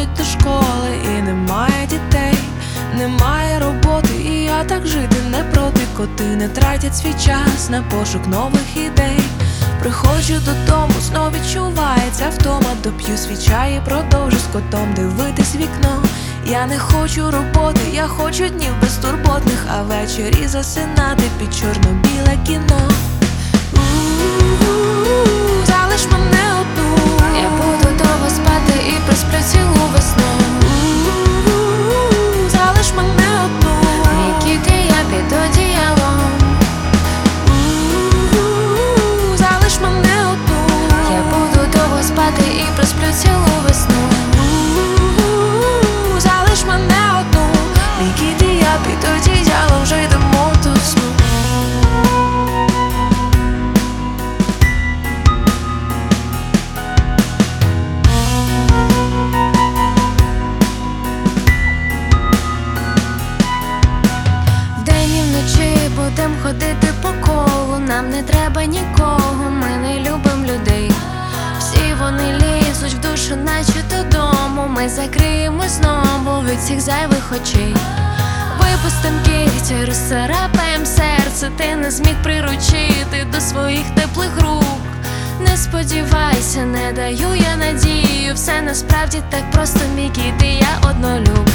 ходять до школи і немає дітей, немає роботи, і я так жити не проти. Коти не тратять свій час на пошук нових ідей. Приходжу додому, знов відчувається втома. Доп'ю свій чай і продовжу з котом дивитись вікно. Я не хочу роботи, я хочу днів безтурботних, а ввечері засинати під чорно-біле кіно. Залиш мене одну, я буду довго спати і просплю цілу весну. залиш мене одну, Мій кіт і я під одіялом. залиш мене одну, Я буду довго спати і просплю цілу весну. залиш мене одну, мій кіт і я під одіялом вже йдемо до сну. Вдень і вночі будем ходити по колу. Нам не треба нікого, ми не любим людей. Всі вони лізуть в душу, наче додому. Ми закриємо знову від всіх зайвих очей. Випустим кігті, розцарапаєм серце. Ти не зміг приручити до своїх теплих рук. Не сподівайся, не даю я надію. Все насправді так просто, мій кіт і я однолюб.